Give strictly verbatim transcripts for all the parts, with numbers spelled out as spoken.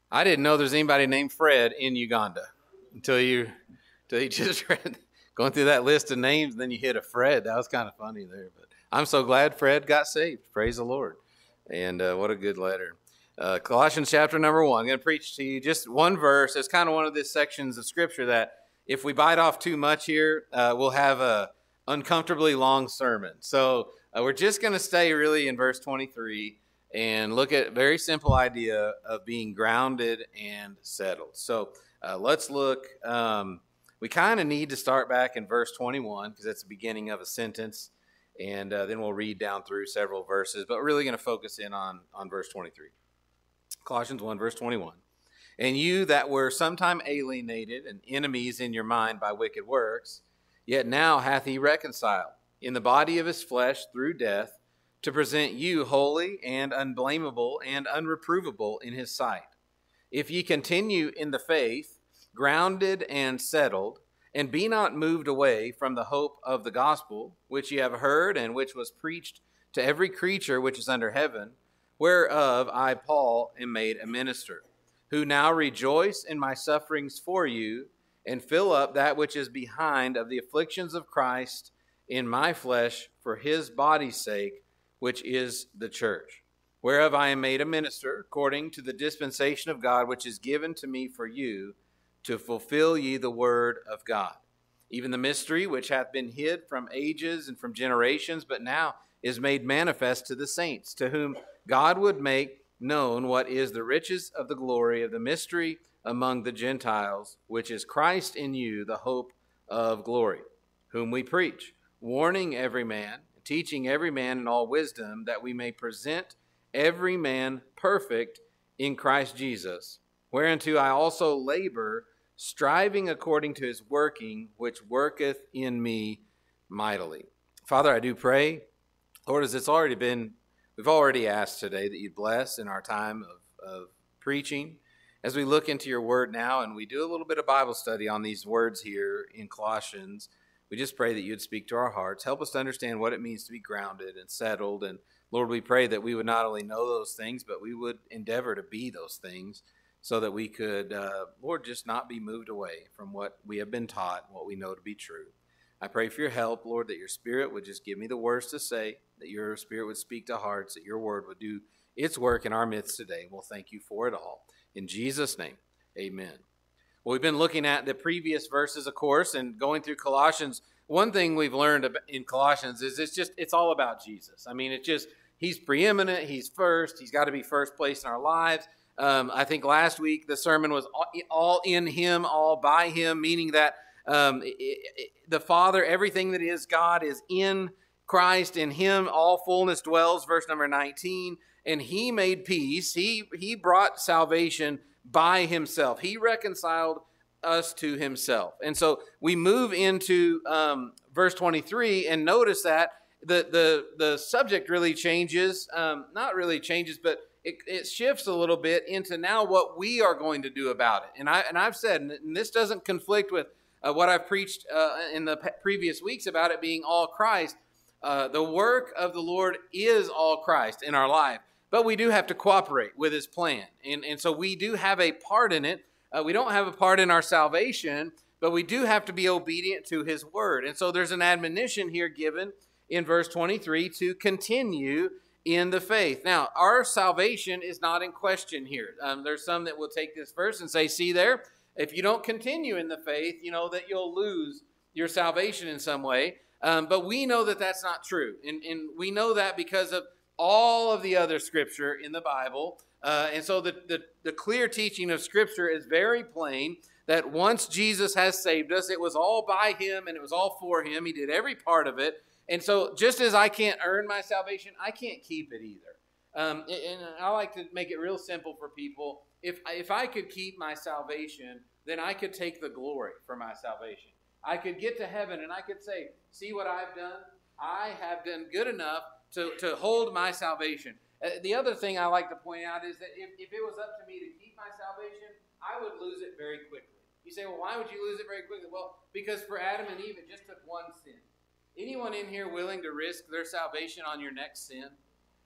I didn't know there's anybody named Fred in Uganda until you, until you just read going through that list of names. And then you hit a Fred. That was kind of funny there. But I'm so glad Fred got saved. Praise the Lord. And uh, what a good letter. Uh, Colossians chapter number one. I'm going to preach to you just one verse. It's kind of one of these sections of Scripture that if we bite off too much here, uh, we'll have a uncomfortably long sermon. So uh, we're just going to stay really in verse twenty-three and look at a very simple idea of being grounded and settled. So uh, let's look. Um, we kind of need to start back in verse twenty-one because that's the beginning of a sentence. And uh, then we'll read down through several verses. But we're really going to focus in on, on verse twenty-three. Colossians one, verse twenty-one. And you that were sometime alienated and enemies in your mind by wicked works, yet now hath he reconciled in the body of his flesh through death, to present you holy and unblameable and unreprovable in his sight. If ye continue in the faith, grounded and settled, and be not moved away from the hope of the gospel, which ye have heard and which was preached to every creature which is under heaven, whereof I, Paul, am made a minister, who now rejoice in my sufferings for you, and fill up that which is behind of the afflictions of Christ in my flesh for his body's sake, which is the church, whereof I am made a minister, according to the dispensation of God, which is given to me for you, to fulfill ye the word of God, even the mystery which hath been hid from ages and from generations, but now is made manifest to the saints, to whom God would make known what is the riches of the glory of the mystery among the Gentiles, which is Christ in you, the hope of glory, whom we preach, warning every man, teaching every man in all wisdom, that we may present every man perfect in Christ Jesus, whereunto I also labor, striving according to his working, which worketh in me mightily. Father, I do pray, Lord, as it's already been, we've already asked today that you'd bless in our time of, of preaching. As we look into your word now and we do a little bit of Bible study on these words here in Colossians, we just pray that you'd speak to our hearts. Help us to understand what it means to be grounded and settled. And Lord, we pray that we would not only know those things, but we would endeavor to be those things so that we could, uh, Lord, just not be moved away from what we have been taught, what we know to be true. I pray for your help, Lord, that your Spirit would just give me the words to say, that your Spirit would speak to hearts, that your word would do its work in our midst today. We'll thank you for it all. In Jesus' name, amen. Well, we've been looking at the previous verses, of course, and going through Colossians. One thing we've learned in Colossians is it's just, it's all about Jesus. I mean, it's just, he's preeminent, he's first, he's got to be first place in our lives. Um, I think last week the sermon was all, all in him, all by him, meaning that um, it, it, the Father, everything that is God is in Christ. In him all fullness dwells, verse number nineteen. And he made peace. He, he brought salvation by himself. He reconciled us to himself. And so we move into um, verse twenty-three and notice that the, the, the subject really changes. Um, not really changes, but It, it shifts a little bit into now what we are going to do about it. And, I, and I've said, and this doesn't conflict with uh, what I've preached uh, in the pe- previous weeks about it being all Christ. Uh, the work of the Lord is all Christ in our life, but we do have to cooperate with his plan. And, and so we do have a part in it. Uh, we don't have a part in our salvation, but we do have to be obedient to his word. And so there's an admonition here given in verse twenty-three to continue in the faith. Now, our salvation is not in question here. Um, there's some that will take this verse and say, see there, if you don't continue in the faith, you know that you'll lose your salvation in some way. Um, but we know that that's not true. And, and we know that because of all of the other scripture in the Bible. Uh, and so the, the, the clear teaching of scripture is very plain that once Jesus has saved us, it was all by him and it was all for him. He did every part of it. And so just as I can't earn my salvation, I can't keep it either. Um, and I like to make it real simple for people. If, if I could keep my salvation, then I could take the glory for my salvation. I could get to heaven and I could say, see what I've done? I have done good enough to, to hold my salvation. Uh, the other thing I like to point out is that if, if it was up to me to keep my salvation, I would lose it very quickly. You say, well, why would you lose it very quickly? Well, because for Adam and Eve, it just took one sin. Anyone in here willing to risk their salvation on your next sin?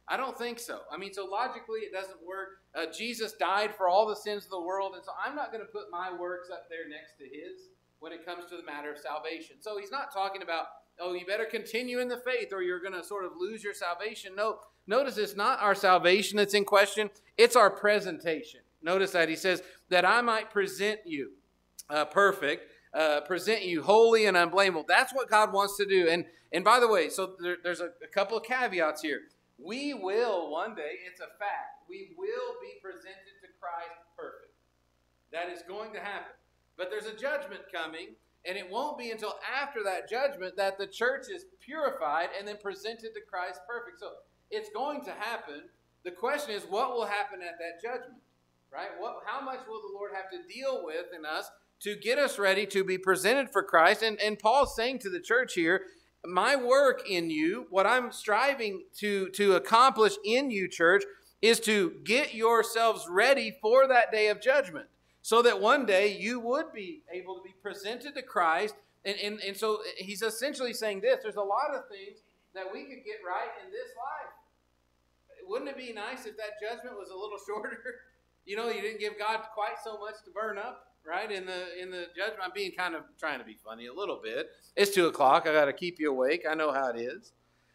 I don't think so. I mean, so logically it doesn't work. Uh, Jesus died for all the sins of the world, and so I'm not going to put my works up there next to his when it comes to the matter of salvation. So he's not talking about, oh, you better continue in the faith or you're going to sort of lose your salvation. No, notice it's not our salvation that's in question. It's our presentation. Notice that he says, that I might present you uh, perfect, uh, present you holy and unblameable. That's what God wants to do. And and by the way, so there, there's a, a couple of caveats here. We will one day, it's a fact, we will be presented to Christ perfect. That is going to happen. But there's a judgment coming, and it won't be until after that judgment that the church is purified and then presented to Christ perfect. So it's going to happen. The question is, what will happen at that judgment? Right? What, how much will the Lord have to deal with in us to get us ready to be presented for Christ? And, and Paul's saying to the church here, my work in you, what I'm striving to, to accomplish in you, church, is to get yourselves ready for that day of judgment, so that one day you would be able to be presented to Christ. And, and, and so he's essentially saying this, there's a lot of things that we could get right in this life. Wouldn't it be nice if that judgment was a little shorter? You know, you didn't give God quite so much to burn up, right? In the in the judgment, I'm being kind of trying to be funny a little bit. It's two o'clock. I got to keep you awake. I know how it is.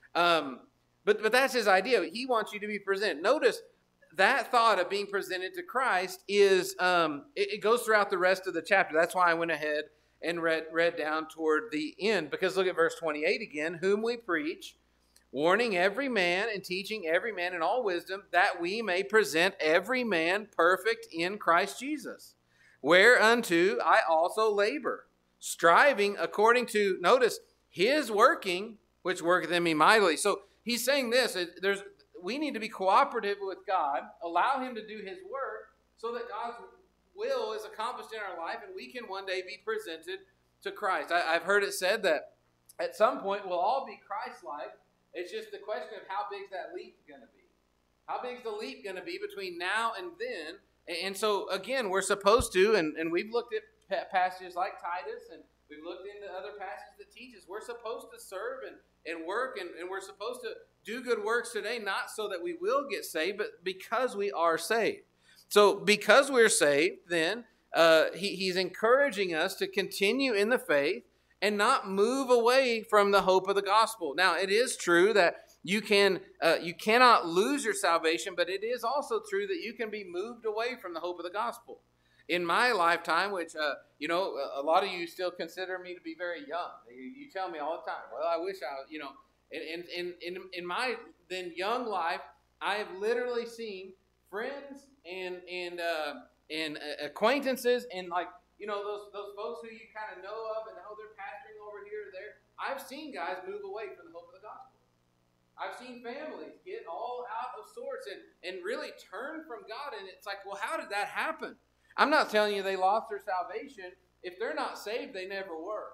Um, but but that's his idea. He wants you to be presented. Notice that thought of being presented to Christ is um, it, it goes throughout the rest of the chapter. That's why I went ahead and read read down toward the end. Because look at verse twenty-eight again. Whom we preach, warning every man and teaching every man in all wisdom, that we may present every man perfect in Christ Jesus. Whereunto I also labor, striving according to, notice, his working, which worketh in me mightily. So he's saying this, there's, we need to be cooperative with God, allow him to do his work, so that God's will is accomplished in our life, and we can one day be presented to Christ. I, I've heard it said that at some point we'll all be Christ-like. It's just the question of how big is that leap going to be? How big is the leap going to be between now and then? And so, again, we're supposed to, and, and we've looked at passages like Titus, and we've looked into other passages that teach us, we're supposed to serve and, and work, and, and we're supposed to do good works today, not so that we will get saved, but because we are saved. So, because we're saved, then, uh, he, he's encouraging us to continue in the faith, and not move away from the hope of the gospel. Now, it is true that you can uh, you cannot lose your salvation, but it is also true that you can be moved away from the hope of the gospel. In my lifetime, which, uh, you know, a lot of you still consider me to be very young. You, you tell me all the time, well, I wish I, you know, in, in, in, in my then young life, I have literally seen friends and, and, uh, and acquaintances and like, you know, those those folks who you kind of know of and how they're pastoring over here or there. I've seen guys move away from the hope of the gospel. I've seen families get all out of sorts and, and really turn from God. And it's like, well, how did that happen? I'm not telling you they lost their salvation. If they're not saved, they never were.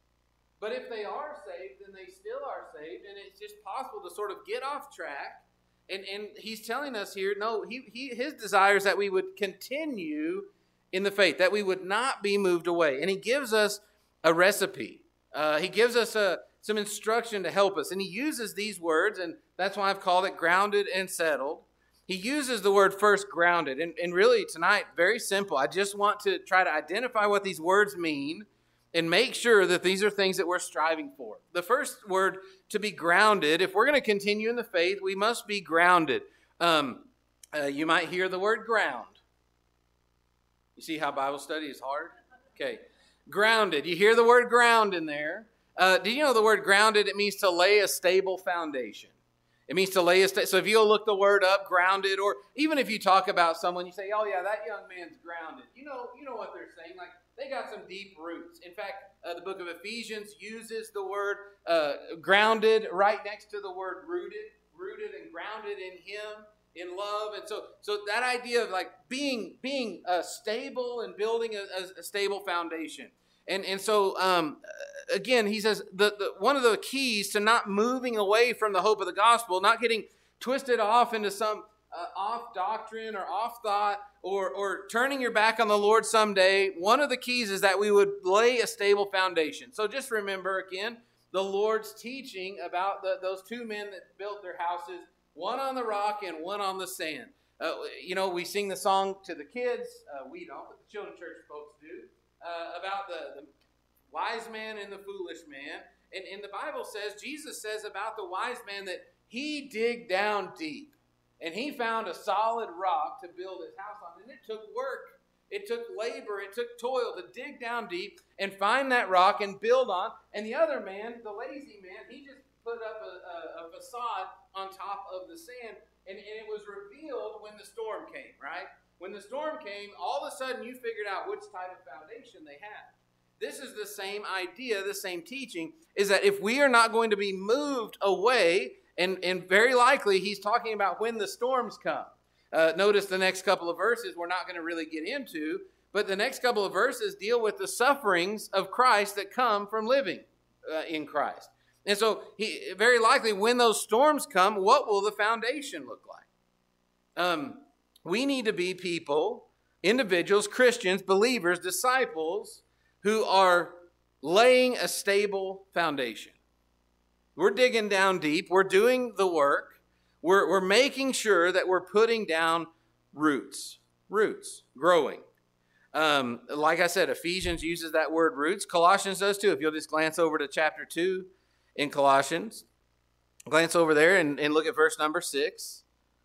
But if they are saved, then they still are saved. And it's just possible to sort of get off track. And, and he's telling us here, no, he, he his desire is that we would continue in the faith, that we would not be moved away. And he gives us a recipe. Uh, he gives us a, some instruction to help us. And he uses these words, and that's why I've called it grounded and settled. He uses the word first, grounded. And, and really tonight, very simple. I just want to try to identify what these words mean and make sure that these are things that we're striving for. The first word, to be grounded, if we're going to continue in the faith, we must be grounded. Um, uh, you might hear the word ground. You see how Bible study is hard? Okay. Grounded. You hear the word ground in there. Uh, do you know the word grounded? It means to lay a stable foundation. It means to lay a sta- So if you'll look the word up, grounded, or even if you talk about someone, you say, oh yeah, that young man's grounded. You know, you know what they're saying. Like, they got some deep roots. In fact, uh, the book of Ephesians uses the word uh, grounded right next to the word rooted. Rooted and grounded in him. In love. And so so that idea of like being being uh, stable and building a, a, a stable foundation. And and so um, again, he says the, the one of the keys to not moving away from the hope of the gospel, not getting twisted off into some uh, off doctrine or off thought or or turning your back on the Lord someday, one of the keys is that we would lay a stable foundation. So just remember again the Lord's teaching about the, those two men that built their houses One on the rock and one on the sand. Uh, you know, we sing the song to the kids. Uh, we don't, but the children's church folks do. Uh, about the, the wise man and the foolish man. And, and the Bible says, Jesus says about the wise man that he digged down deep. And he found a solid rock to build his house on. And it took work. It took labor. It took toil to dig down deep and find that rock and build on. And the other man, the lazy man, he just put up a, a, a facade on top of the sand. And, and it was revealed when the storm came, right? When the storm came, all of a sudden you figured out which type of foundation they had. This is the same idea, the same teaching, is that if we are not going to be moved away, and, and very likely he's talking about when the storms come. Uh, notice the next couple of verses we're not going to really get into, but the next couple of verses deal with the sufferings of Christ that come from living uh, in Christ. And so he very likely when those storms come, what will the foundation look like? Um, we need to be people, individuals, Christians, believers, disciples, who are laying a stable foundation. We're digging down deep. We're doing the work. We're, we're making sure that we're putting down roots. Roots. Growing. Um, like I said, Ephesians uses that word roots. Colossians does too. If you'll just glance over to chapter two in Colossians. Glance over there and, and look at verse number six.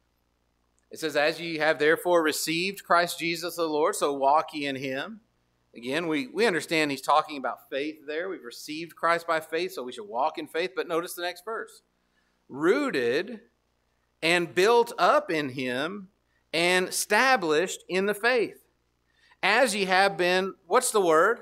It says, as ye have therefore received Christ Jesus the Lord, so walk ye in him. Again, we, we understand he's talking about faith there. We've received Christ by faith, so we should walk in faith. But notice the next verse. Rooted and built up in him and established in the faith. As ye have been, what's the word?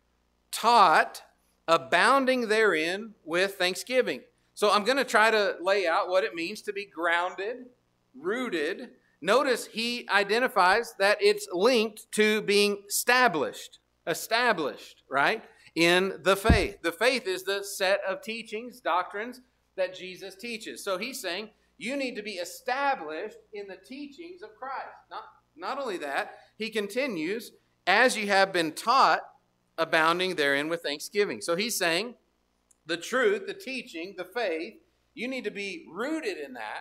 Taught, abounding therein with thanksgiving. So I'm going to try to lay out what it means to be grounded, rooted. Notice he identifies that it's linked to being established. Established, right, in the faith. The faith is the set of teachings, doctrines that Jesus teaches. So he's saying you need to be established in the teachings of Christ. Not, not only that, he continues, as you have been taught, abounding therein with thanksgiving. So he's saying the truth, the teaching, the faith, you need to be rooted in that.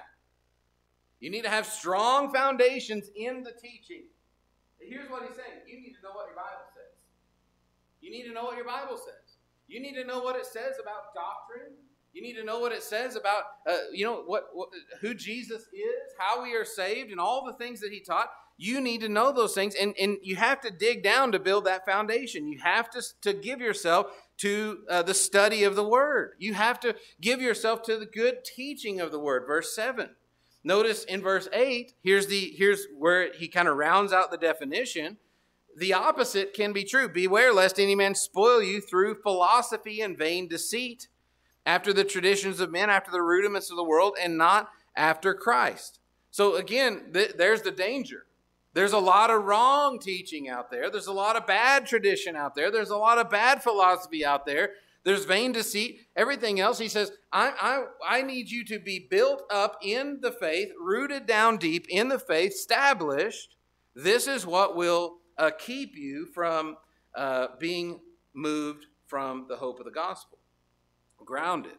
You need to have strong foundations in the teaching. Here's what he's saying. You need to know what your Bible says. You need to know what your Bible says. You need to know what it says about doctrine. You need to know what it says about, uh, you know, what, what who Jesus is, how we are saved, and all the things that he taught. You need to know those things, and, and you have to dig down to build that foundation. You have to, to give yourself to uh, the study of the Word. You have to give yourself to the good teaching of the Word. Verse seven. Notice in verse eight, here's, the, here's where he kind of rounds out the definition. The opposite can be true. Beware lest any man spoil you through philosophy and vain deceit, after the traditions of men, after the rudiments of the world, and not after Christ. So again, th- there's the danger. There's a lot of wrong teaching out there. There's a lot of bad tradition out there. There's a lot of bad philosophy out there. There's vain deceit, everything else. He says, I, I, I need you to be built up in the faith, rooted down deep in the faith, established. This is what will uh, keep you from uh, being moved from the hope of the gospel. Grounded.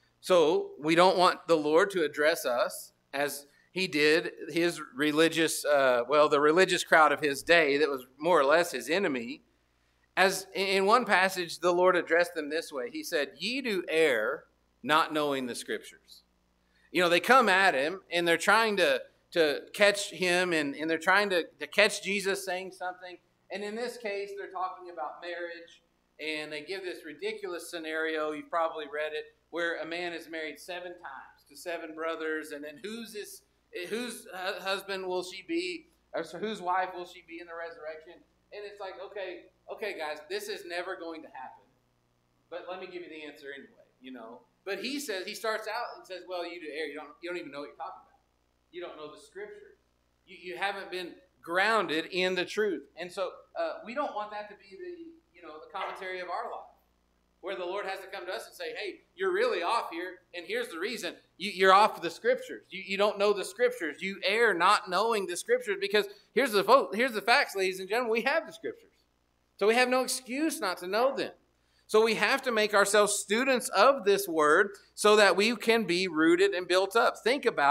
So we don't want the Lord to address us as he did his religious, uh, well, the religious crowd of his day that was more or less his enemy. As in one passage, the Lord addressed them this way. He said, ye do err, not knowing the scriptures. You know, they come at him and they're trying to, to catch him and, and they're trying to, to catch Jesus saying something. And in this case, they're talking about marriage. And they give this ridiculous scenario, you've probably read it, where a man is married seven times to seven brothers. And then whose, is, whose husband will she be? Or whose wife will she be in the resurrection? And it's like, okay, okay, guys, this is never going to happen. But let me give you the answer anyway, you know. But he says, he starts out and says, well, you do err. You don't, you don't even know what you're talking about. You don't know the scriptures. You, you haven't been grounded in the truth. And so uh, we don't want that to be the, you know, the commentary of our life, where the Lord has to come to us and say, hey, you're really off here, and here's the reason. You, you're off the scriptures. You, you don't know the scriptures. You err not knowing the scriptures, because here's the, here's the facts, ladies and gentlemen. We have the scriptures. So we have no excuse not to know them. So we have to make ourselves students of this word so that we can be rooted and built up. Think about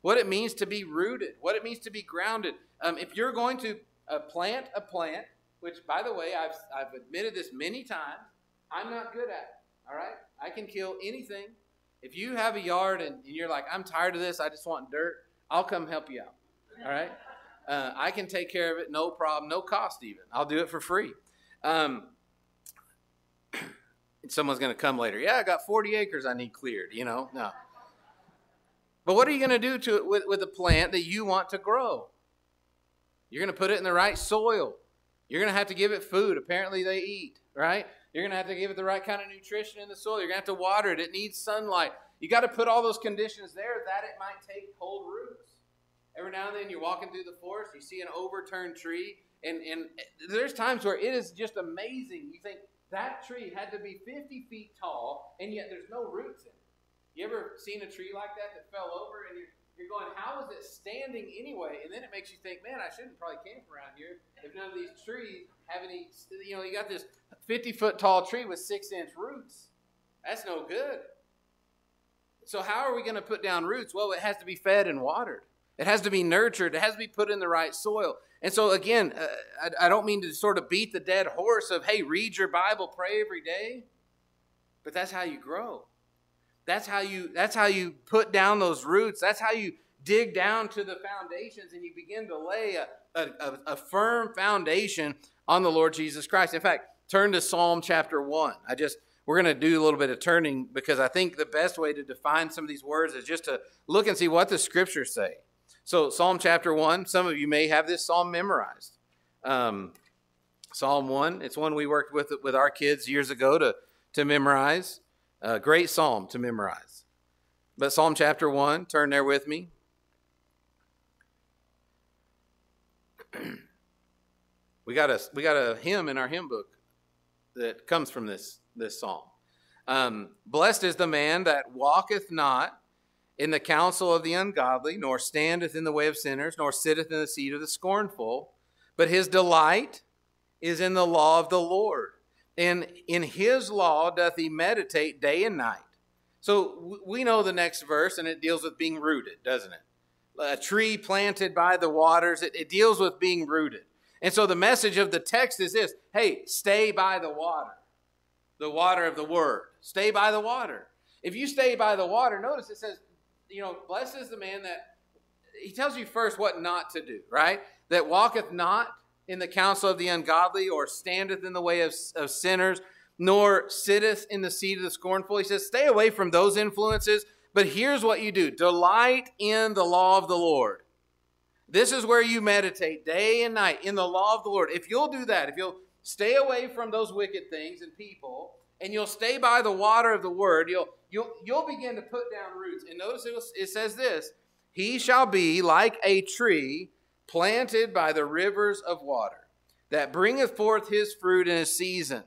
what it means to be rooted, what it means to be grounded. Um, if you're going to uh, plant a plant, which, by the way, I've, I've admitted this many times, I'm not good at it, all right? I can kill anything. If you have a yard and, and you're like, I'm tired of this, I just want dirt, I'll come help you out, all right? Uh, I can take care of it, no problem, no cost even. I'll do it for free. Um, someone's going to come later. Yeah, I got forty acres I need cleared, you know? No. But what are you going to do to it with, with a plant that you want to grow? You're going to put it in the right soil. You're going to have to give it food. Apparently they eat, right? You're going to have to give it the right kind of nutrition in the soil. You're going to have to water it. It needs sunlight. You got to put all those conditions there that it might take hold roots. Every now and then you're walking through the forest, you see an overturned tree, and, and there's times where it is just amazing. You think that tree had to be fifty feet tall, and yet there's no roots in it. You ever seen a tree like that that fell over, and you're, you're going, how is it standing anyway? And then it makes you think, man, I shouldn't probably camp around here if none of these trees have any, you know, you got this fifty-foot tall tree with six-inch roots. That's no good. So how are we going to put down roots? Well, it has to be fed and watered. It has to be nurtured. It has to be put in the right soil. And so, again, uh, I, I don't mean to sort of beat the dead horse of, hey, read your Bible, pray every day. But that's how you grow. That's how you, that's how you put down those roots. That's how you dig down to the foundations and you begin to lay a, a, a firm foundation on the Lord Jesus Christ. In fact, turn to Psalm chapter one. I just, we're going to do a little bit of turning because I think the best way to define some of these words is just to look and see what the scriptures say. So Psalm chapter one, some of you may have this psalm memorized. Um, Psalm one, it's one we worked with with our kids years ago to, to memorize. A great psalm to memorize. But Psalm chapter one, turn there with me. we got a we got a hymn in our hymn book that comes from this, this psalm. Um, Blessed is the man that walketh not in the counsel of the ungodly, nor standeth in the way of sinners, nor sitteth in the seat of the scornful. But his delight is in the law of the Lord, and in his law doth he meditate day and night. So we know the next verse, and it deals with being rooted, doesn't it? A tree planted by the waters, it, it deals with being rooted. And so the message of the text is this: hey, stay by the water, the water of the word. Stay by the water. If you stay by the water, notice it says, you know, blessed is the man that, he tells you first what not to do, right? That walketh not in the counsel of the ungodly, or standeth in the way of, of sinners, nor sitteth in the seat of the scornful. He says, stay away from those influences. But here's what you do. Delight in the law of the Lord. This is where you meditate day and night in the law of the Lord. If you'll do that, if you'll stay away from those wicked things and people, and you'll stay by the water of the word, you'll you'll you'll begin to put down roots. And notice it, was, it says this: he shall be like a tree planted by the rivers of water, that bringeth forth his fruit in his season.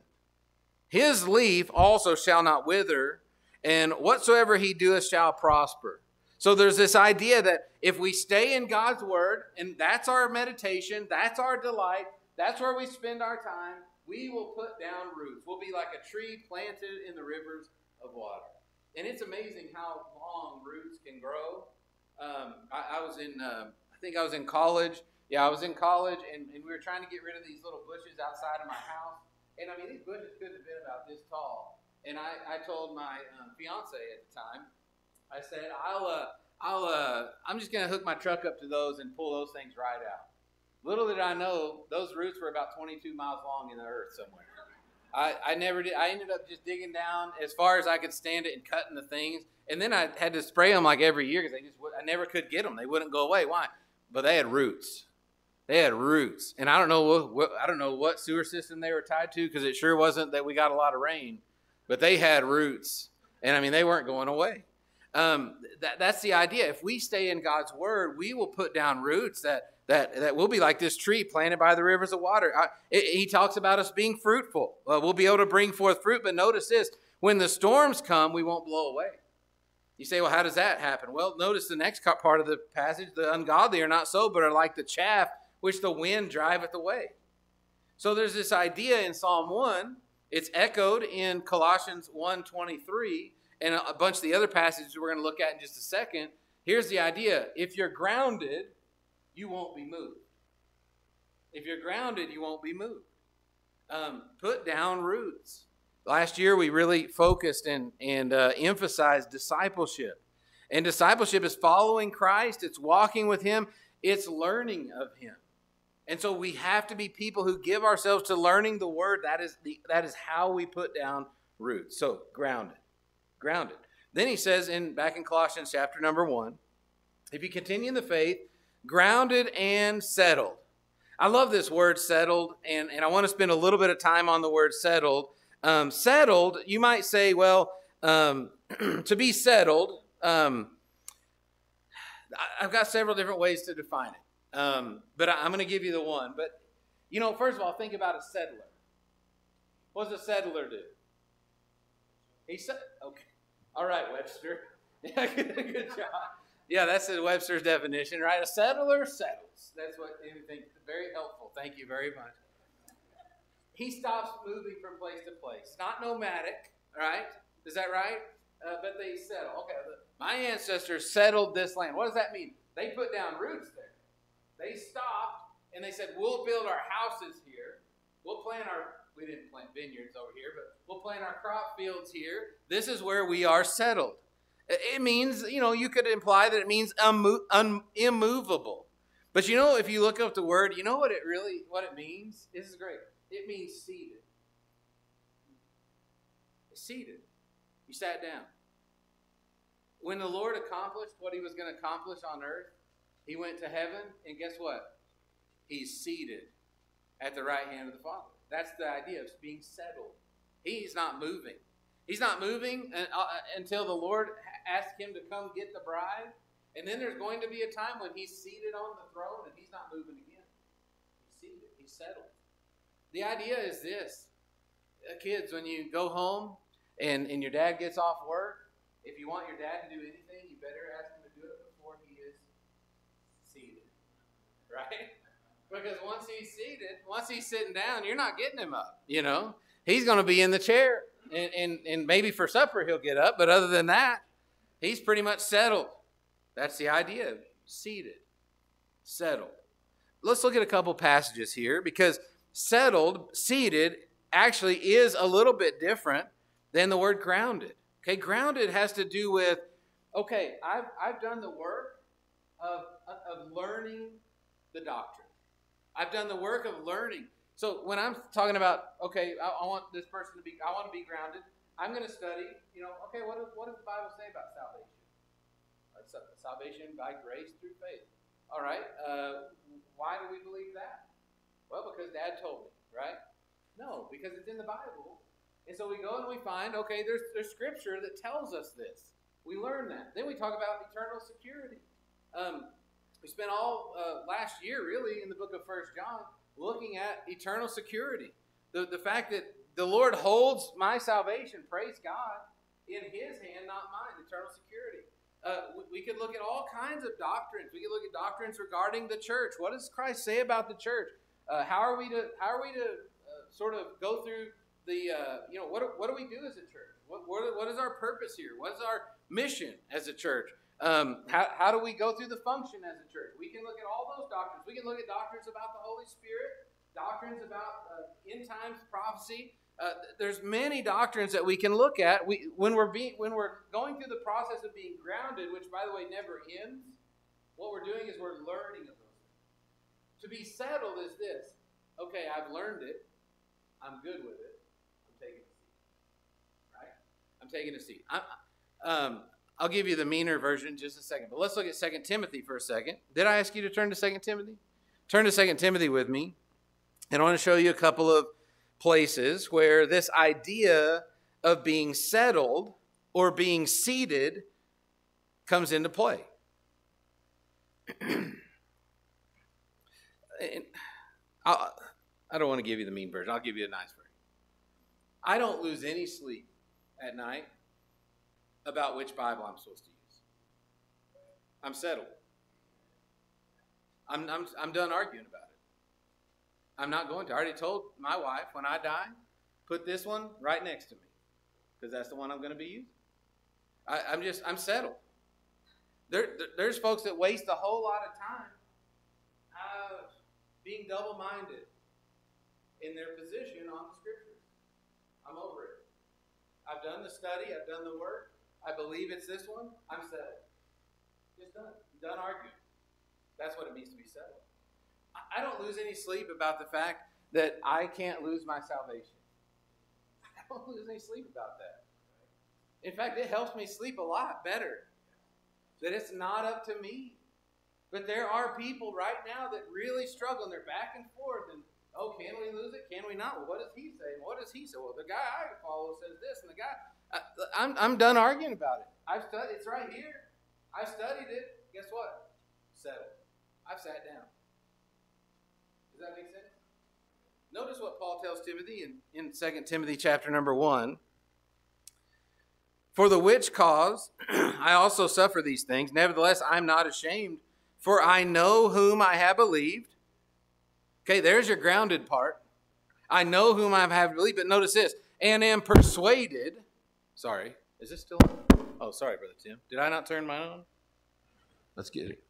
His leaf also shall not wither, and whatsoever he doeth shall prosper. So there's this idea that if we stay in God's word, and that's our meditation, that's our delight, that's where we spend our time, we will put down roots. We'll be like a tree planted in the rivers of water. And it's amazing how long roots can grow. Um, I, I was in, uh, I think I was in college. Yeah, I was in college, and, and we were trying to get rid of these little bushes outside of my house. And I mean, these bushes couldn't have been about this tall. And I, I told my um, fiance at the time, I said, I'll, uh, I'll, uh, I'm just going to hook my truck up to those and pull those things right out. Little did I know, those roots were about twenty-two miles long in the earth somewhere. I, I never did. I ended up just digging down as far as I could stand it and cutting the things. And then I had to spray them like every year because they just, I never could get them. They wouldn't go away. Why? But they had roots. They had roots. And I don't know what, what I don't know what sewer system they were tied to, because it sure wasn't that we got a lot of rain. But they had roots. And I mean, they weren't going away. Um, that, that's the idea. If we stay in God's word, we will put down roots that That, that we'll be like this tree planted by the rivers of water. I, it, he talks about us being fruitful. Uh, we'll be able to bring forth fruit. But notice this: when the storms come, we won't blow away. You say, well, how does that happen? Well, notice the next part of the passage: the ungodly are not so, but are like the chaff which the wind driveth away. So there's this idea in Psalm one. It's echoed in Colossians one twenty-three and a bunch of the other passages we're going to look at in just a second, here's the idea. If you're grounded, you won't be moved. If you're grounded, you won't be moved. Um, put down roots. Last year, we really focused and, and uh, emphasized discipleship. And discipleship is following Christ. It's walking with him. It's learning of him. And so we have to be people who give ourselves to learning the word. That is, the, that is how we put down roots. So grounded. Grounded. Then he says in back in Colossians chapter number one, if you continue in the faith, grounded and settled. I love this word settled, and, and I want to spend a little bit of time on the word settled. Um, settled, you might say, well, um, to be settled, um, I've got several different ways to define it, um, but I, I'm going to give you the one. But, you know, first of all, think about a settler. What does a settler do? He said, okay. All right, Webster. Yeah, good, good job. Yeah, that's the Webster's definition, right? A settler settles. That's what you think. Very helpful. Thank you very much. He stops moving from place to place. Not nomadic, right? Is that right? Uh, but they settle. Okay, my ancestors settled this land. What does that mean? They put down roots there. They stopped and they said, we'll build our houses here. We'll plant our, we didn't plant vineyards over here, but we'll plant our crop fields here. This is where we are settled. It means, you know, you could imply that it means unmo- un- immovable. But you know, if you look up the word, you know what it really, what it means? This is great. It means seated. Seated. You sat down. When the Lord accomplished what he was going to accomplish on earth, he went to heaven, and guess what? He's seated at the right hand of the Father. That's the idea of being settled. He's not moving. He's not moving until the Lord asks him to come get the bride. And then there's going to be a time when he's seated on the throne and he's not moving again. He's seated. He's settled. The idea is this. Uh, kids, when you go home and, and your dad gets off work, if you want your dad to do anything, you better ask him to do it before he is seated. Right? Because once he's seated, once he's sitting down, you're not getting him up. You know? He's going to be in the chair. And, and, and maybe for supper he'll get up. But other than that, he's pretty much settled. That's the idea of seated, settled. Let's look at a couple passages here because settled, seated, actually is a little bit different than the word grounded. Okay, grounded has to do with, okay, I've, I've done the work of, of learning the doctrine. I've done the work of learning. So when I'm talking about, okay, I, I want this person to be, I want to be grounded, I'm going to study, you know, okay, what does, what does the Bible say about salvation? Salvation by grace through faith. All right. Uh, why do we believe that? Well, because Dad told me, right? No, because it's in the Bible. And so we go and we find, okay, there's, there's scripture that tells us this. We learn that. Then we talk about eternal security. Um, we spent all uh, last year, really, in the book of First John, looking at eternal security. The, the fact that the Lord holds my salvation, praise God, in his hand, not mine, eternal security. Uh, we, we could look at all kinds of doctrines. We could look at doctrines regarding the church. What does Christ say about the church? Uh, how are we to how are we to uh, sort of go through the uh, you know what what do we do as a church? What what, what is our purpose here? What is our mission as a church? Um, how how do we go through the function as a church? We can look at all those doctrines. We can look at doctrines about the Holy Spirit, doctrines about uh, end times prophecy. Uh, there's many doctrines that we can look at. We, when we're being, when we're going through the process of being grounded, which by the way never ends, what we're doing is we're learning of those things. To be settled is this: okay, I've learned it, I'm good with it, I'm taking a seat. Right? I'm taking a seat. I, um, I'll give you the meaner version in just a second, but let's look at Second Timothy for a second. Did I ask you to turn to Second Timothy? Turn to Second Timothy with me, and I want to show you a couple of places where this idea of being settled or being seated comes into play. I don't want to give you the mean version. I'll give you a nice version. I don't lose any sleep at night about which Bible I'm supposed to use. I'm settled. I'm, I'm, I'm done arguing about it. I'm not going to. I already told my wife, when I die, put this one right next to me, because that's the one I'm going to be using. I, I'm just, I'm settled. There, there's folks that waste a whole lot of time uh, being double-minded in their position on the Scriptures. I'm over it. I've done the study. I've done the work. I believe it's this one. I'm settled. Just done. Done arguing. That's what it means to be settled. I don't lose any sleep about the fact that I can't lose my salvation. I don't lose any sleep about that. In fact, it helps me sleep a lot better. That it's not up to me. But there are people right now that really struggle, and they're back and forth. And, oh, can we lose it? Can we not? Well, what does he say? What does he say? Well, the guy I follow says this, and the guy... I, I'm, I'm done arguing about it. I've studied. It's right here. I studied it. Guess what? Settled. I've sat down. Does that make sense? Notice what Paul tells Timothy in, in Second Timothy chapter number one. For the which cause I also suffer these things. Nevertheless, I'm not ashamed, for I know whom I have believed. Okay, there's your grounded part. I know whom I have believed, but notice this. And am persuaded. Sorry, is this still on? Oh, sorry, Brother Tim. Did I not turn mine on? Let's get it.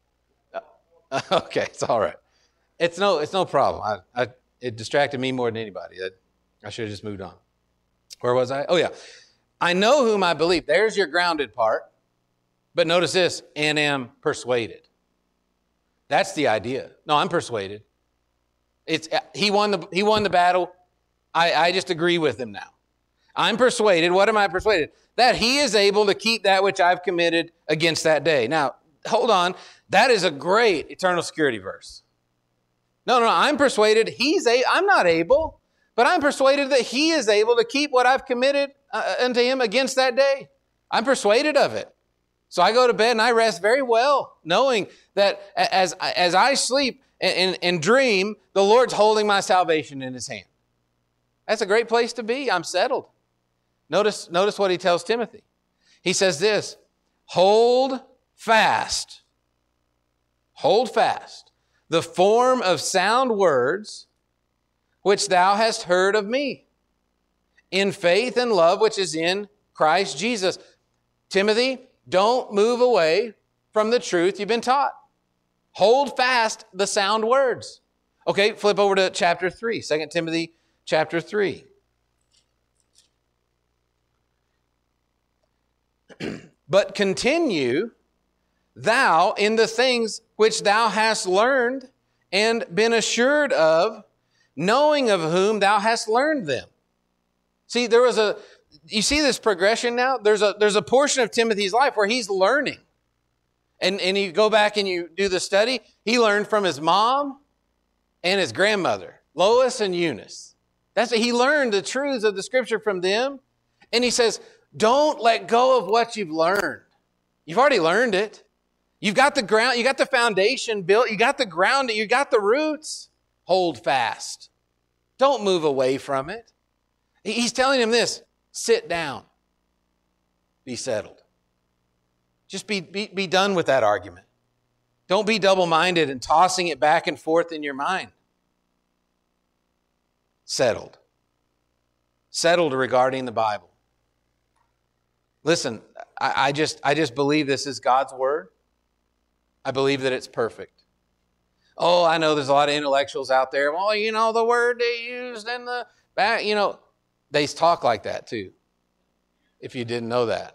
Uh, okay, it's all right. It's no, it's no problem. I, I, it distracted me more than anybody. I, I should have just moved on. Where was I? Oh, yeah. I know whom I believe. There's your grounded part. But notice this, and am persuaded. That's the idea. No, I'm persuaded. It's he won the he won the battle. I, I just agree with him now. I'm persuaded. What am I persuaded? That he is able to keep that which I've committed against that day. Now, hold on. That is a great eternal security verse. No, no, I'm persuaded he's a, I'm not able, but I'm persuaded that he is able to keep what I've committed uh, unto him against that day. I'm persuaded of it. So I go to bed and I rest very well, knowing that as, as I sleep and, and, and dream, the Lord's holding my salvation in his hand. That's a great place to be. I'm settled. Notice, notice what he tells Timothy. He says this, hold fast, hold fast the form of sound words which thou hast heard of me, in faith and love which is in Christ Jesus. Timothy, don't move away from the truth you've been taught. Hold fast the sound words. Okay, flip over to chapter three, Second Timothy chapter three. But continue thou in the things which thou hast learned and been assured of, knowing of whom thou hast learned them. See, there was a, you see this progression now? There's a, there's a portion of Timothy's life where he's learning. And, and you go back and you do the study, he learned from his mom and his grandmother, Lois and Eunice. That's what he learned the truths of the Scripture from them. And he says, don't let go of what you've learned. You've already learned it. You've got the ground, you got the foundation built, you got the ground, you got the roots. Hold fast. Don't move away from it. He's telling him this, sit down. Be settled. Just be, be, be done with that argument. Don't be double-minded and tossing it back and forth in your mind. Settled. Settled regarding the Bible. Listen, I, I just I just believe this is God's Word. I believe that it's perfect. Oh, I know there's a lot of intellectuals out there. Well, you know, the word they used in the back, you know, they talk like that too, if you didn't know that.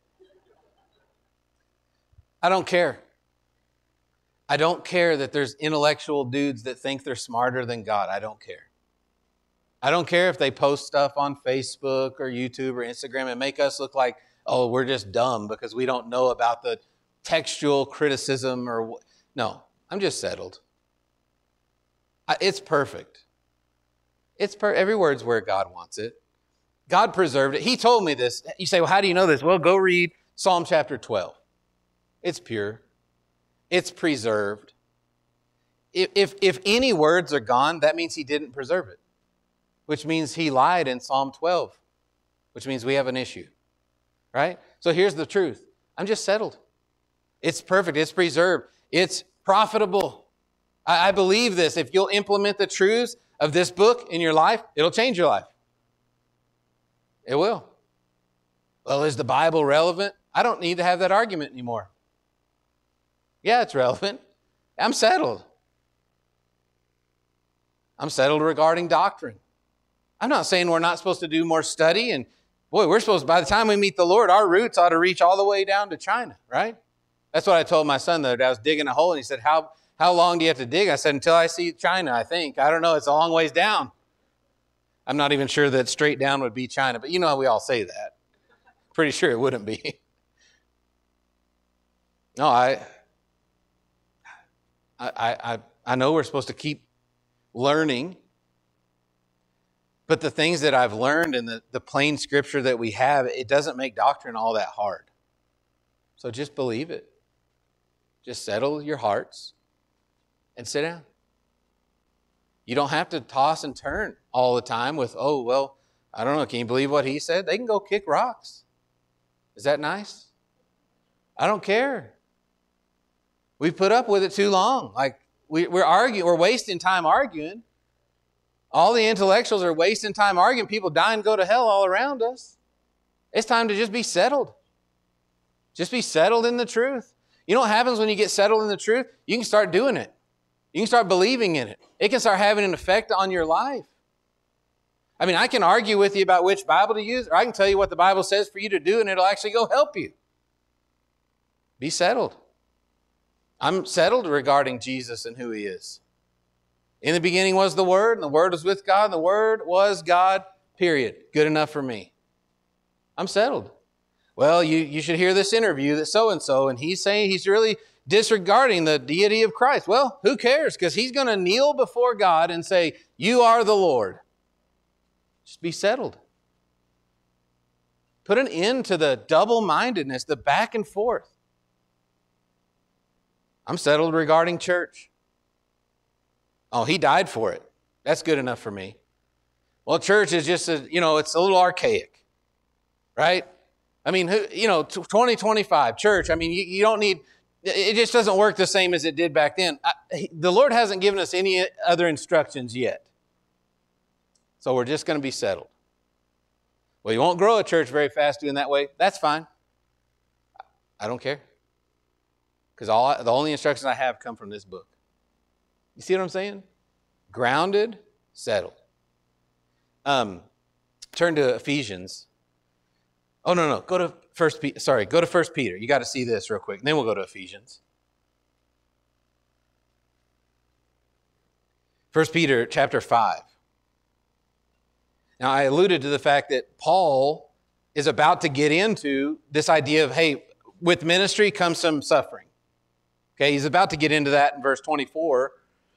I don't care. I don't care that there's intellectual dudes that think they're smarter than God. I don't care. I don't care if they post stuff on Facebook or YouTube or Instagram and make us look like, oh, we're just dumb because we don't know about the textual criticism or no, I'm just settled. It's perfect. It's per- every word's where God wants it. God preserved it. He told me this. You say, well, how do you know this? Well, go read Psalm chapter twelve. It's pure. It's preserved. If, if, if any words are gone, that means he didn't preserve it, which means he lied in Psalm twelve, which means we have an issue, right? So here's the truth. I'm just settled. It's perfect. It's preserved. It's profitable. I, I believe this. If you'll implement the truths of this book in your life, it'll change your life. It will. Well, is the Bible relevant? I don't need to have that argument anymore. Yeah, it's relevant. I'm settled. I'm settled regarding doctrine. I'm not saying we're not supposed to do more study. And boy, we're supposed, by the time we meet the Lord, our roots ought to reach all the way down to China, right? That's what I told my son the other day. I was digging a hole, and he said, how, how long do you have to dig? I said, until I see China, I think. I don't know. It's a long ways down. I'm not even sure that straight down would be China, but you know how we all say that. Pretty sure it wouldn't be. No, I, I, I, I know we're supposed to keep learning, but the things that I've learned in the, the plain scripture that we have, it doesn't make doctrine all that hard. So just believe it. Just settle your hearts and sit down. You don't have to toss and turn all the time with, oh, well, I don't know, can you believe what he said? They can go kick rocks. Is that nice? I don't care. We've put up with it too long. Like, we, we're arguing, we're wasting time arguing. All the intellectuals are wasting time arguing. People die and go to hell all around us. It's time to just be settled. Just be settled in the truth. You know what happens when you get settled in the truth? You can start doing it. You can start believing in it. It can start having an effect on your life. I mean, I can argue with you about which Bible to use, or I can tell you what the Bible says for you to do, and it'll actually go help you. Be settled. I'm settled regarding Jesus and who he is. In the beginning was the Word, and the Word was with God, and the Word was God, period. Good enough for me. I'm settled. Well, you, you should hear this interview that so-and-so, and he's saying he's really disregarding the deity of Christ. Well, who cares? Because he's going to kneel before God and say, you are the Lord. Just be settled. Put an end to the double-mindedness, the back and forth. I'm settled regarding church. Oh, he died for it. That's good enough for me. Well, church is just, a, you know, it's a little archaic, right? I mean, you know, twenty twenty-five, church, I mean, you, you don't need, it just doesn't work the same as it did back then. I, the Lord hasn't given us any other instructions yet. So we're just going to be settled. Well, you won't grow a church very fast doing that way. That's fine. I don't care. Because all the only instructions I have come from this book. You see what I'm saying? Grounded, settled. Um, turn to Ephesians. Oh, no, no. Go to First Peter. Sorry, go to First Peter. You got to see this real quick. And then we'll go to Ephesians. First Peter chapter five. Now, I alluded to the fact that Paul is about to get into this idea of, hey, with ministry comes some suffering. Okay, he's about to get into that in verse twenty-four.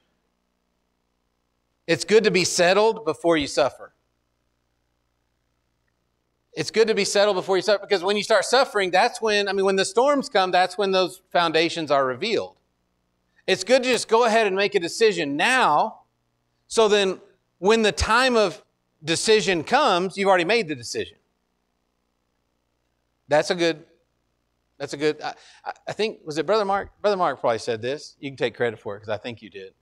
It's good to be settled before you suffer. It's good to be settled before you suffer, because when you start suffering, that's when, I mean, when the storms come, that's when those foundations are revealed. It's good to just go ahead and make a decision now, so then when the time of decision comes, you've already made the decision. That's a good, that's a good, I, I think, was it Brother Mark? Brother Mark probably said this. You can take credit for it, because I think you did.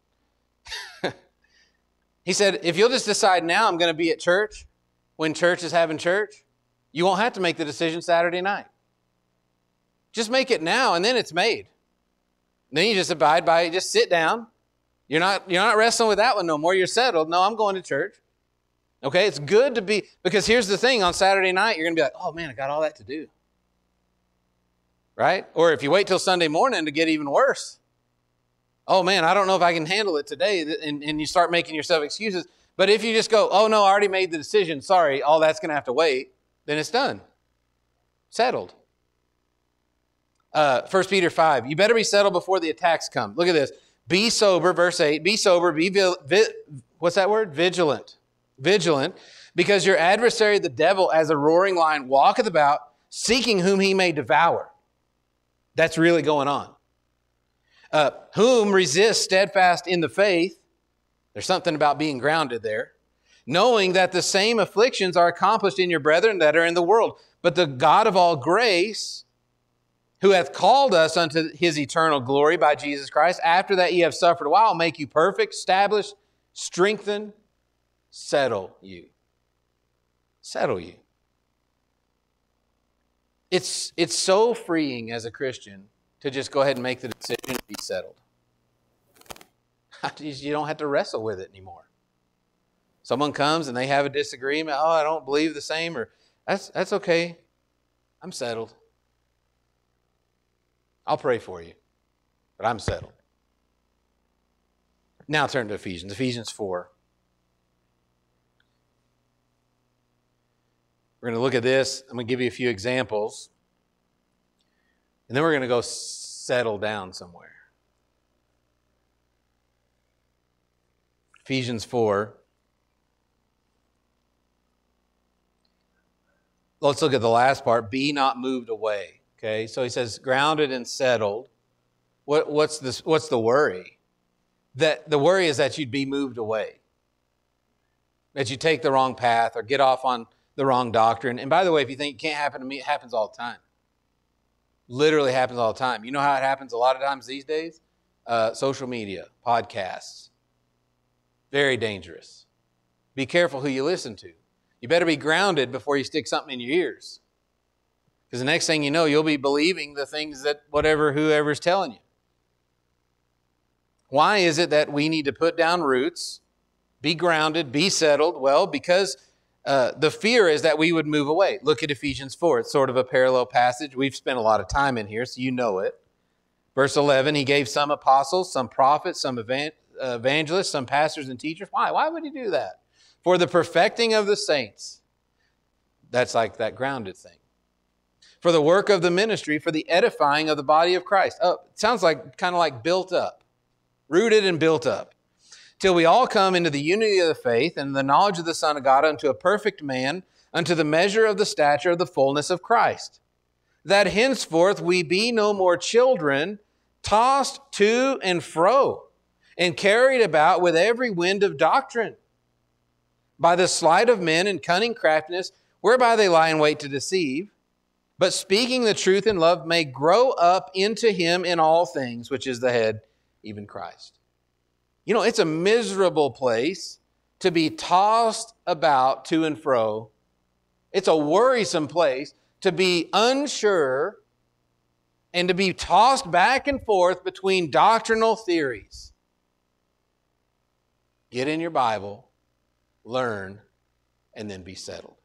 He said, if you'll just decide now I'm going to be at church when church is having church, you won't have to make the decision Saturday night. Just make it now, and then it's made. And then you just abide by it. Just sit down. You're not, you're not wrestling with that one no more. You're settled. No, I'm going to church. Okay, it's good to be, because here's the thing. On Saturday night, you're going to be like, oh, man, I got all that to do. Right? Or if you wait till Sunday morning to get even worse. Oh, man, I don't know if I can handle it today. And, and you start making yourself excuses. But if you just go, oh, no, I already made the decision. Sorry, all that's going to have to wait. Then it's done. Settled. Uh, First Peter five, you better be settled before the attacks come. Look at this. Be sober, verse eight. Be sober, be, vi- vi- what's that word? Vigilant. Vigilant, because your adversary, the devil, as a roaring lion, walketh about, seeking whom he may devour. That's really going on. Uh, whom resist steadfast in the faith. There's something about being grounded there. Knowing that the same afflictions are accomplished in your brethren that are in the world. But the God of all grace, who hath called us unto his eternal glory by Jesus Christ, after that ye have suffered a while, make you perfect, establish, strengthen, settle you. Settle you. It's, it's so freeing as a Christian to just go ahead and make the decision and be settled. You don't have to wrestle with it anymore. Someone comes and they have a disagreement. Oh, I don't believe the same. Or that's that's okay. I'm settled. I'll pray for you, but I'm settled. Now turn to Ephesians. Ephesians four. We're going to look at this. I'm going to give you a few examples. And then we're going to go settle down somewhere. Ephesians four. Let's look at the last part. Be not moved away. Okay, so he says grounded and settled. What, what's, this, what's the worry? That the worry is that you'd be moved away. That you take the wrong path or get off on the wrong doctrine. And by the way, if you think it can't happen to me, it happens all the time. Literally happens all the time. You know how it happens a lot of times these days? Uh, social media, podcasts. Very dangerous. Be careful who you listen to. You better be grounded before you stick something in your ears. Because the next thing you know, you'll be believing the things that whatever, whoever's telling you. Why is it that we need to put down roots, be grounded, be settled? Well, because uh, the fear is that we would move away. Look at Ephesians four. It's sort of a parallel passage. We've spent a lot of time in here, so you know it. Verse eleven, he gave some apostles, some prophets, some evangelists, some pastors and teachers. Why? Why would he do that? For the perfecting of the saints. That's like that grounded thing. For the work of the ministry, for the edifying of the body of Christ. Oh, it sounds like kind of like built up. Rooted and built up. Till we all come into the unity of the faith and the knowledge of the Son of God unto a perfect man, unto the measure of the stature of the fullness of Christ. That henceforth we be no more children, tossed to and fro, and carried about with every wind of doctrine, by the sleight of men and cunning craftiness, whereby they lie in wait to deceive, but speaking the truth in love may grow up into him in all things, which is the head, even Christ. You know, it's a miserable place to be tossed about to and fro. It's a worrisome place to be unsure and to be tossed back and forth between doctrinal theories. Get in your Bible, learn, and then be settled.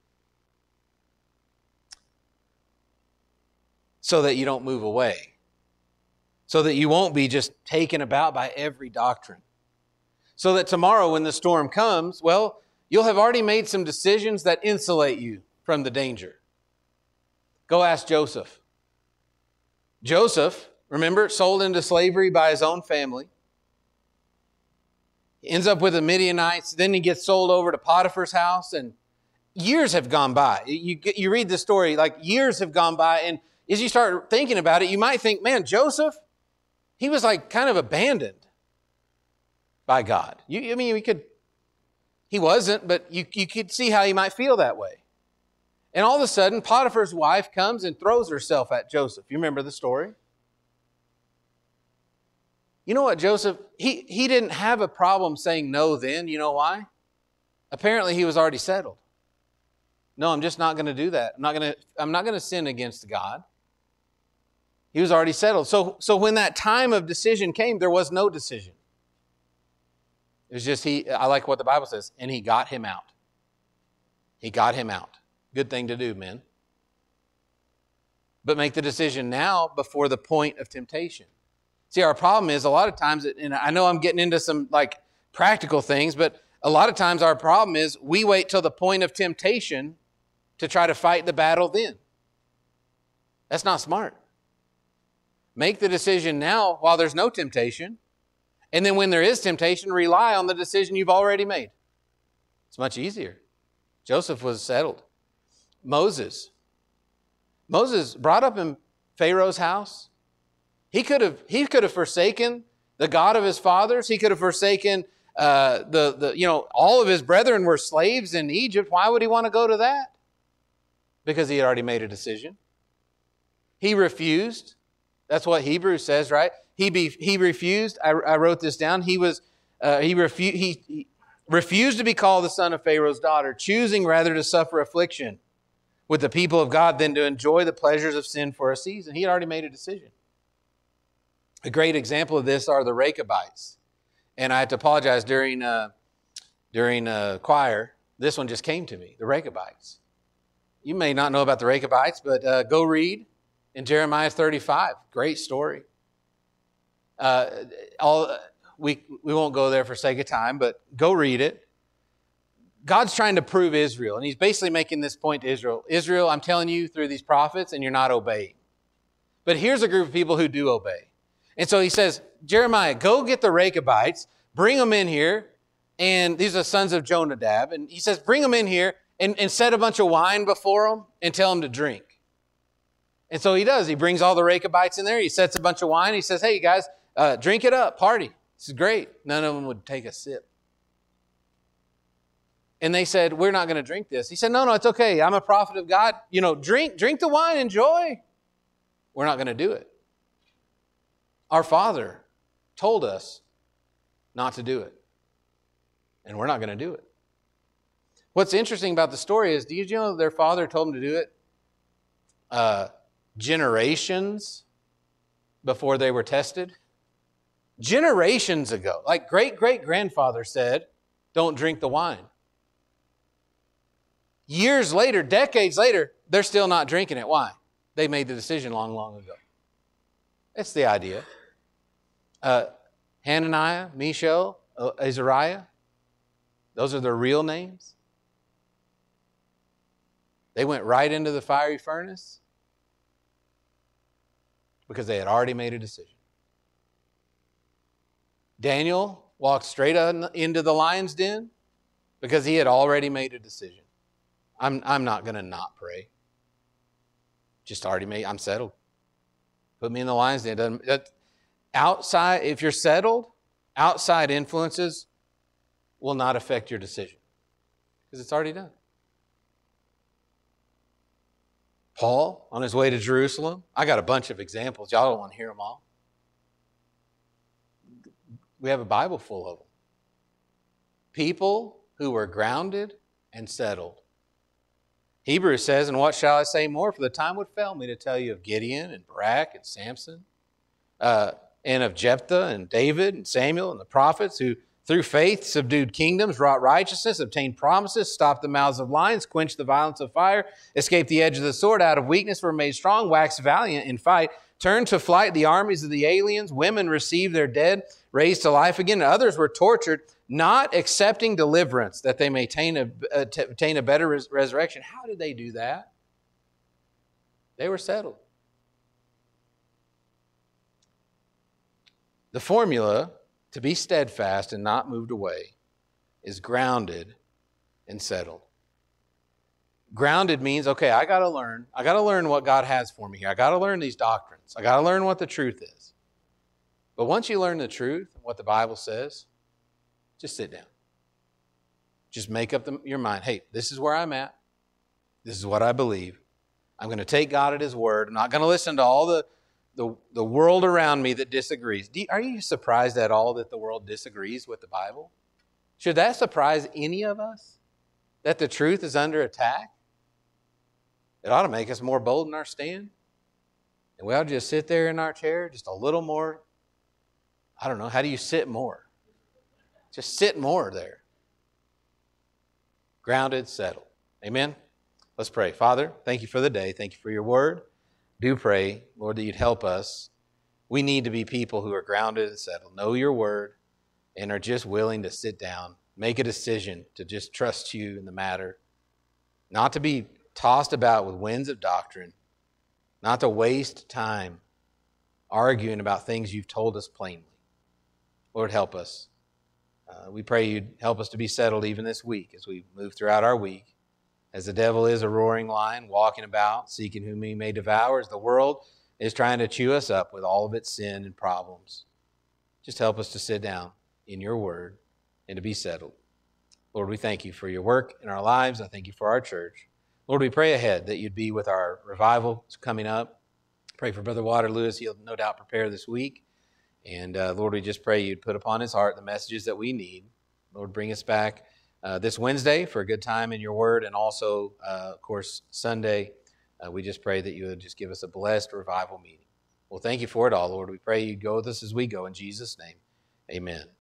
So that you don't move away. So that you won't be just taken about by every doctrine. So that tomorrow when the storm comes, well, you'll have already made some decisions that insulate you from the danger. Go ask Joseph. Joseph, remember, sold into slavery by his own family. He ends up with the Midianites. Then he gets sold over to Potiphar's house. And years have gone by. You, you read the story, like years have gone by. And as you start thinking about it, you might think, man, Joseph, he was like kind of abandoned by God. You, I mean, we could, he wasn't, but you, you could see how he might feel that way. And all of a sudden, Potiphar's wife comes and throws herself at Joseph. You remember the story? You know what, Joseph, he, he didn't have a problem saying no then. You know why? Apparently he was already settled. No, I'm just not going to do that. I'm not going to, I'm not going to sin against God. He was already settled. So, so when that time of decision came, there was no decision. It was just he, I like what the Bible says, and he got him out. He got him out. Good thing to do, men. But make the decision now before the point of temptation. See, our problem is a lot of times, and I know I'm getting into some like practical things, but a lot of times our problem is we wait till the point of temptation to try to fight the battle then. That's not smart. Make the decision now while there's no temptation. And then when there is temptation, rely on the decision you've already made. It's much easier. Joseph was settled. Moses. Moses brought up in Pharaoh's house. He could have, he could have forsaken the God of his fathers. He could have forsaken uh, the, the, you know, all of his brethren were slaves in Egypt. Why would he want to go to that? Because he had already made a decision. He refused. That's what Hebrews says, right? He be, he refused. I, I wrote this down. He was uh, he, refu- he, he refused to be called the son of Pharaoh's daughter, choosing rather to suffer affliction with the people of God than to enjoy the pleasures of sin for a season. He had already made a decision. A great example of this are the Rechabites. And I have to apologize during uh, during uh, choir. This one just came to me, the Rechabites. You may not know about the Rechabites, but uh, go read in Jeremiah thirty-five. Great story. Uh, all we we won't go there for sake of time, but go read it. God's trying to prove Israel, and he's basically making this point to Israel. Israel, I'm telling you through these prophets, and you're not obeying. But here's a group of people who do obey. And so he says, Jeremiah, go get the Rechabites, bring them in here, and these are the sons of Jonadab. And he says, bring them in here and, and set a bunch of wine before them and tell them to drink. And so he does. He brings all the Rechabites in there. He sets a bunch of wine. He says, hey, you guys, uh, drink it up, party. This is great. None of them would take a sip. And they said, we're not going to drink this. He said, no, no, it's okay. I'm a prophet of God. You know, drink, drink the wine, enjoy. We're not going to do it. Our Father told us not to do it. And we're not going to do it. What's interesting about the story is, do you know their father told them to do it uh, generations before they were tested? Generations ago. Like great-great-grandfather said, don't drink the wine. Years later, decades later, they're still not drinking it. Why? They made the decision long, long ago. That's the idea. Uh, Hananiah, Mishael, uh, Azariah, those are their real names. They went right into the fiery furnace because they had already made a decision. Daniel walked straight into the lion's den because he had already made a decision. I'm, I'm not going to not pray. Just already made, I'm settled. Put me in the lion's den. Doesn't, that, outside, if you're settled, outside influences will not affect your decision because it's already done. Paul, on his way to Jerusalem, I got a bunch of examples. Y'all don't want to hear them all. We have a Bible full of them. People who were grounded and settled. Hebrews says, and what shall I say more? For the time would fail me to tell you of Gideon and Barak and Samson, uh, and of Jephthah and David and Samuel and the prophets who through faith subdued kingdoms, wrought righteousness, obtained promises, stopped the mouths of lions, quenched the violence of fire, escaped the edge of the sword, out of weakness were made strong, waxed valiant in fight, turned to flight the armies of the aliens, women received their dead, raised to life again, and others were tortured, not accepting deliverance that they may attain a, uh, attain a better res- resurrection. How did they do that? They were settled. The formula to be steadfast and not moved away is grounded and settled. Grounded means, okay, I got to learn. I got to learn what God has for me here. I got to learn these doctrines. I got to learn what the truth is. But once you learn the truth, what the Bible says, just sit down. Just make up the, your mind. Hey, this is where I'm at. This is what I believe. I'm going to take God at His word. I'm not going to listen to all the The, the world around me that disagrees. Do you, are you surprised at all that the world disagrees with the Bible? Should that surprise any of us? That the truth is under attack? It ought to make us more bold in our stand. And we ought to just sit there in our chair just a little more. I don't know. How do you sit more? Just sit more there. Grounded, settled. Amen? Let's pray. Father, thank you for the day. Thank you for your word. Do pray, Lord, that you'd help us. We need to be people who are grounded and settled, know your word, and are just willing to sit down, make a decision to just trust you in the matter, not to be tossed about with winds of doctrine, not to waste time arguing about things you've told us plainly. Lord, help us. Uh, we pray you'd help us to be settled even this week as we move throughout our week. As the devil is a roaring lion, walking about, seeking whom he may devour, as the world is trying to chew us up with all of its sin and problems. Just help us to sit down in your word and to be settled. Lord, we thank you for your work in our lives. I thank you for our church. Lord, we pray ahead that you'd be with our revival coming up. Pray for Brother Waterloo as he'll no doubt prepare this week. And uh, Lord, we just pray you'd put upon his heart the messages that we need. Lord, bring us back Uh, this Wednesday for a good time in your word, and also, uh, of course, Sunday. Uh, we just pray that you would just give us a blessed revival meeting. Well, thank you for it all, Lord. We pray you go with us as we go. In Jesus' name, amen.